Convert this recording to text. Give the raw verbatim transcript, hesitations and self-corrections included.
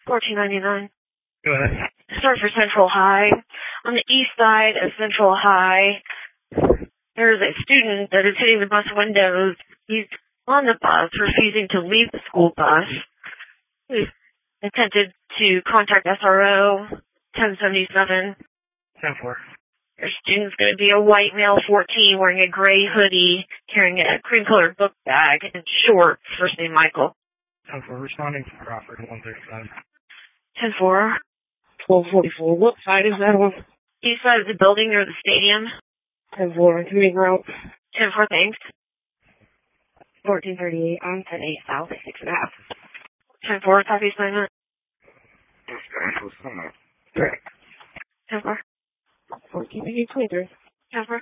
fourteen ninety-nine. Go ahead. Start for Central High. On the east side of Central High, there's a student that is hitting the bus windows. He's on the bus, refusing to leave the school bus. He's attempted to contact S R O ten seventy-seven. ten four. Your student's going to be a white male, fourteen, wearing a gray hoodie, carrying a cream-colored book bag, and shorts, first name Michael. ten four, responding to Crawford, one thirty-five. ten four. twelve forty-four. What side is that on? East side of the building near the stadium. ten four. Commuting route. ten four, thanks. fourteen thirty-eight on ten eight south, six and a half. ten four, copy assignment. Correct. ten four. fourteen twenty-three. ten four.